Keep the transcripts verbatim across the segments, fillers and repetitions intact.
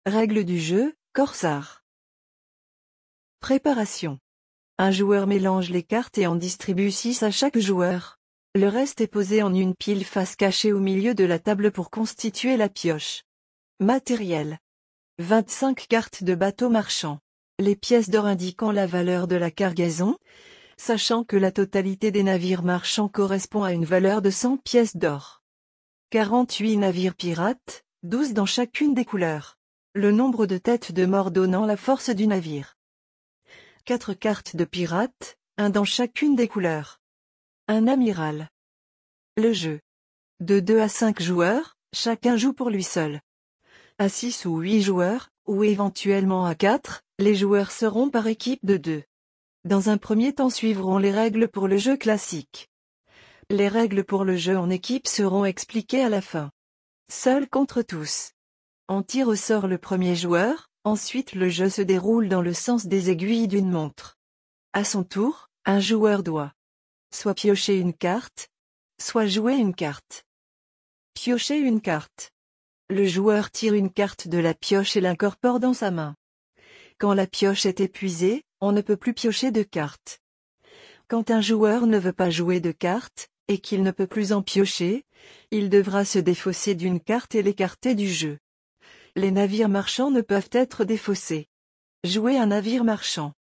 Règles du jeu, Corsare. Préparation. Un joueur mélange les cartes et en distribue six à chaque joueur. Le reste est posé en une pile face cachée au milieu de la table pour constituer la pioche. Matériel. vingt-cinq cartes de bateau marchand. Les pièces d'or indiquant la valeur de la cargaison, sachant que la totalité des navires marchands correspond à une valeur de cent pièces d'or. quarante-huit navires pirates, douze dans chacune des couleurs. Le nombre de têtes de mort donnant la force du navire. quatre cartes de pirates, un dans chacune des couleurs. Un amiral. Le jeu. De deux à cinq joueurs, chacun joue pour lui seul. À six ou huit joueurs, ou éventuellement à quatre, les joueurs seront par équipe de deux. Dans un premier temps suivront les règles pour le jeu classique. Les règles pour le jeu en équipe seront expliquées à la fin. Seul contre tous. On tire au sort le premier joueur, ensuite le jeu se déroule dans le sens des aiguilles d'une montre. À son tour, un joueur doit soit piocher une carte, soit jouer une carte. Piocher une carte. Le joueur tire une carte de la pioche et l'incorpore dans sa main. Quand la pioche est épuisée, on ne peut plus piocher de cartes. Quand un joueur ne veut pas jouer de cartes, et qu'il ne peut plus en piocher, il devra se défausser d'une carte et l'écarter du jeu. Les navires marchands ne peuvent être défaussés. Jouer un navire marchand.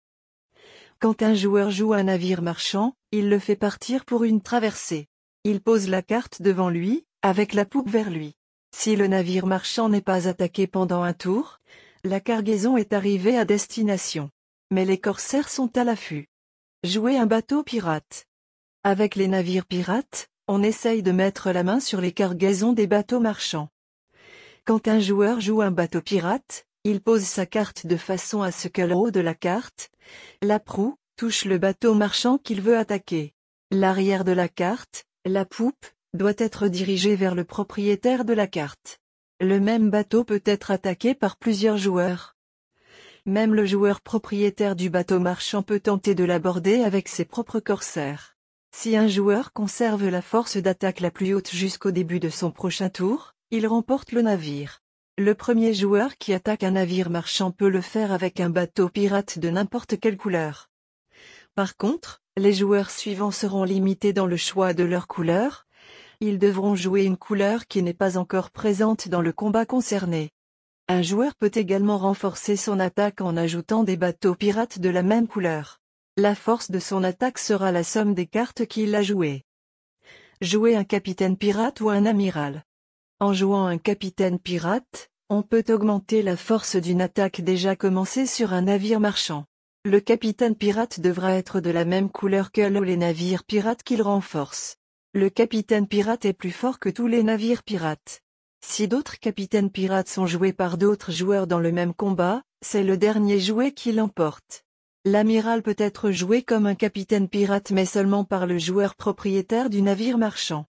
Quand un joueur joue un navire marchand, il le fait partir pour une traversée. Il pose la carte devant lui, avec la poupe vers lui. Si le navire marchand n'est pas attaqué pendant un tour, la cargaison est arrivée à destination. Mais les corsaires sont à l'affût. Jouer un bateau pirate. Avec les navires pirates, on essaye de mettre la main sur les cargaisons des bateaux marchands. Quand un joueur joue un bateau pirate, il pose sa carte de façon à ce que le haut de la carte, la proue, touche le bateau marchand qu'il veut attaquer. L'arrière de la carte, la poupe, doit être dirigée vers le propriétaire de la carte. Le même bateau peut être attaqué par plusieurs joueurs. Même le joueur propriétaire du bateau marchand peut tenter de l'aborder avec ses propres corsaires. Si un joueur conserve la force d'attaque la plus haute jusqu'au début de son prochain tour, il remporte le navire. Le premier joueur qui attaque un navire marchand peut le faire avec un bateau pirate de n'importe quelle couleur. Par contre, les joueurs suivants seront limités dans le choix de leur couleur. Ils devront jouer une couleur qui n'est pas encore présente dans le combat concerné. Un joueur peut également renforcer son attaque en ajoutant des bateaux pirates de la même couleur. La force de son attaque sera la somme des cartes qu'il a jouées. Jouer un capitaine pirate ou un amiral. En jouant un capitaine pirate, on peut augmenter la force d'une attaque déjà commencée sur un navire marchand. Le capitaine pirate devra être de la même couleur que les navires pirates qu'il renforce. Le capitaine pirate est plus fort que tous les navires pirates. Si d'autres capitaines pirates sont joués par d'autres joueurs dans le même combat, c'est le dernier joué qui l'emporte. L'amiral peut être joué comme un capitaine pirate mais seulement par le joueur propriétaire du navire marchand.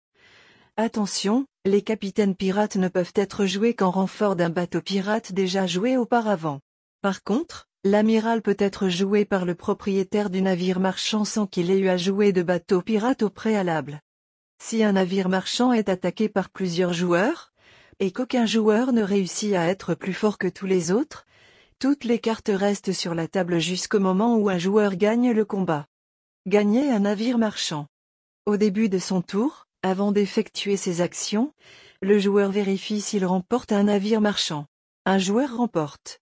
Attention, les capitaines pirates ne peuvent être joués qu'en renfort d'un bateau pirate déjà joué auparavant. Par contre, l'amiral peut être joué par le propriétaire du navire marchand sans qu'il ait eu à jouer de bateau pirate au préalable. Si un navire marchand est attaqué par plusieurs joueurs, et qu'aucun joueur ne réussit à être plus fort que tous les autres, toutes les cartes restent sur la table jusqu'au moment où un joueur gagne le combat. Gagner un navire marchand. Au début de son tour, avant d'effectuer ses actions, le joueur vérifie s'il remporte un navire marchand. Un joueur remporte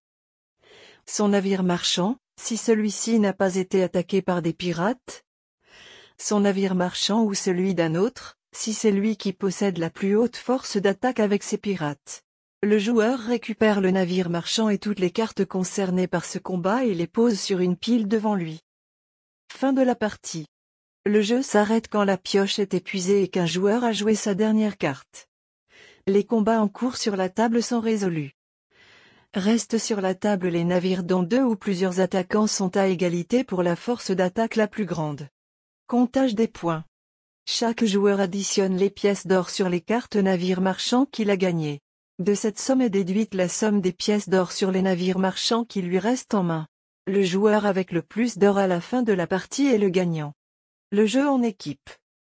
son navire marchand, si celui-ci n'a pas été attaqué par des pirates. Son navire marchand ou celui d'un autre, si c'est lui qui possède la plus haute force d'attaque avec ses pirates. Le joueur récupère le navire marchand et toutes les cartes concernées par ce combat et les pose sur une pile devant lui. Fin de la partie. Le jeu s'arrête quand la pioche est épuisée et qu'un joueur a joué sa dernière carte. Les combats en cours sur la table sont résolus. Restent sur la table les navires dont deux ou plusieurs attaquants sont à égalité pour la force d'attaque la plus grande. Comptage des points. Chaque joueur additionne les pièces d'or sur les cartes navires marchands qu'il a gagnées. De cette somme est déduite la somme des pièces d'or sur les navires marchands qui lui restent en main. Le joueur avec le plus d'or à la fin de la partie est le gagnant. Le jeu en équipe.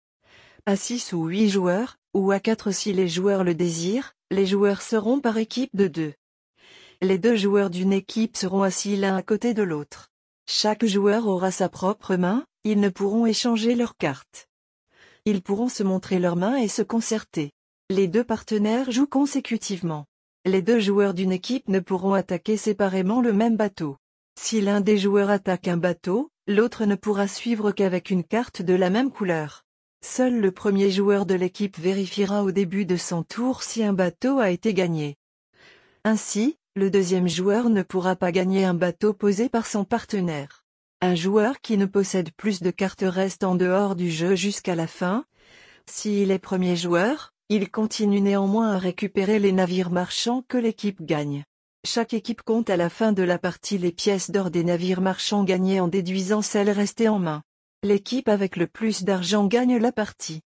À six ou huit joueurs, ou à quatre si les joueurs le désirent, les joueurs seront par équipe de deux. Les deux joueurs d'une équipe seront assis l'un à côté de l'autre. Chaque joueur aura sa propre main, ils ne pourront échanger leurs cartes. Ils pourront se montrer leurs mains et se concerter. Les deux partenaires jouent consécutivement. Les deux joueurs d'une équipe ne pourront attaquer séparément le même bateau. Si l'un des joueurs attaque un bateau, l'autre ne pourra suivre qu'avec une carte de la même couleur. Seul le premier joueur de l'équipe vérifiera au début de son tour si un bateau a été gagné. Ainsi, le deuxième joueur ne pourra pas gagner un bateau posé par son partenaire. Un joueur qui ne possède plus de cartes reste en dehors du jeu jusqu'à la fin. S'il est premier joueur, il continue néanmoins à récupérer les navires marchands que l'équipe gagne. Chaque équipe compte à la fin de la partie les pièces d'or des navires marchands gagnés en déduisant celles restées en main. L'équipe avec le plus d'argent gagne la partie.